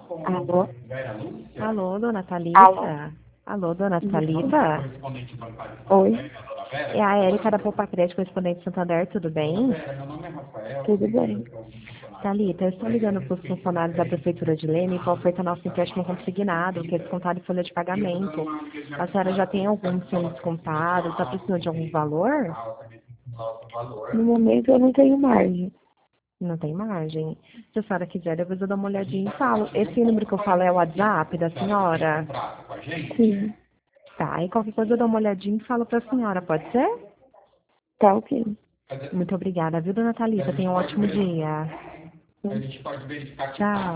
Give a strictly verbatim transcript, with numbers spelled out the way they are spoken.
Alô? Alô, dona Alô? Thalita? Alô, dona Isso? Thalita? Oi? É a Érica da Poupa Crédito, correspondente Santander, tudo bem? Tudo bem? Thalita, eu estou ligando para os funcionários da Prefeitura de Leme com a oferta nosso empréstimo consignado, que é descontado em folha de pagamento. A senhora já tem algum sendo descontado? Está precisando de algum valor? No momento eu não tenho margem. Não tem margem. Se a senhora quiser, depois eu dou uma olhadinha e falo. Esse número que eu falo é o WhatsApp da senhora? Sim, Tá, e qualquer coisa eu dou uma olhadinha e falo para a senhora, pode ser? tá ok. Muito obrigada, viu, dona Thalita? Tenha um ótimo dia. Sim. Tchau.